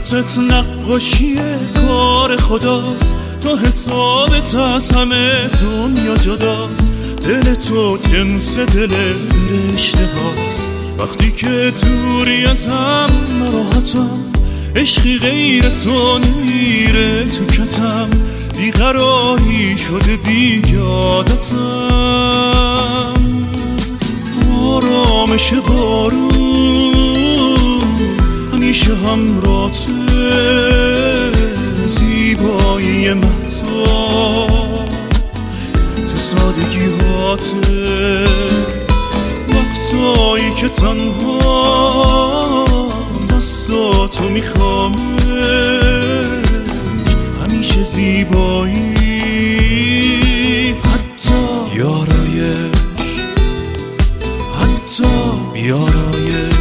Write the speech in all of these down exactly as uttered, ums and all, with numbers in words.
صورتت نقاشی کار خداست، تو حسابت از همه دنیا جداست. دل تو جنس دل فرشته هاست، وقتی که دوری ازم ناراحتم، عشقی غیر تو نمیره تو کتم. بیقراری شده دیگه عادتم، آرامش بارون همیشه همراته، زیبایی مهتاب تو سادگی هاته. وقتایی که تنها دستاتو میخوامه، همیشه زیبایی حتی بیارایش، حتی بیارایش.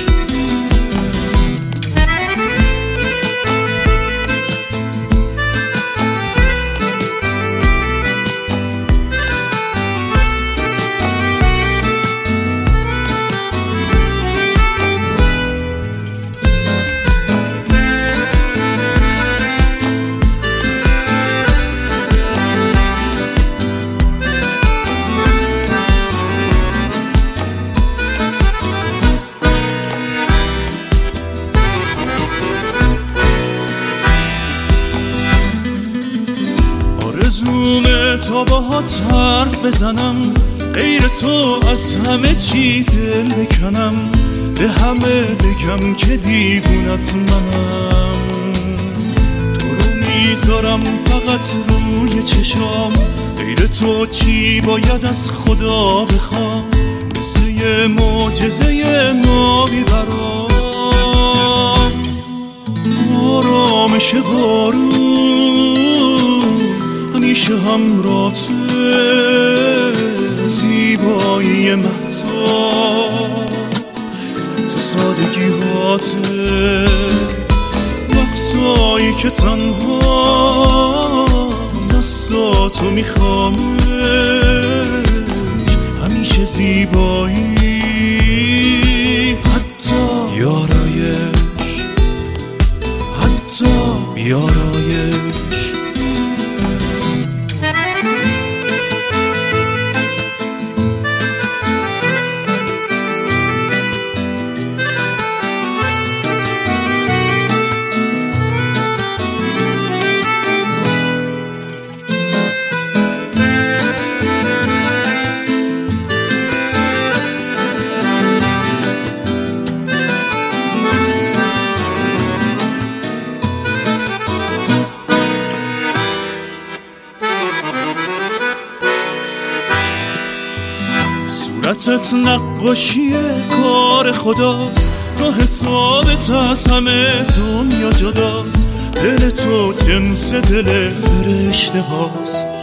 آرزومه تا باهات حرف بزنم، غیر تو از همه چی دل بکنم. به همه بگم که دیوونت منم، تو رو میذارم فقط روی چشام. غیر تو چی باید از خدا بخوام، مثل یه معجزه نابی برام. آرامش بارون همیشه همراته، زیبایی مهتاب تو سادگی هاته. وقتایی که تنها دستاتو میخوامش، همیشه زیبایی حتی بیارایش، حتی بیارایش. صورتت نقاشی کار خداست، تو حسابت از همه دنیا جداست. دل تو جنس دل فرشته هاست،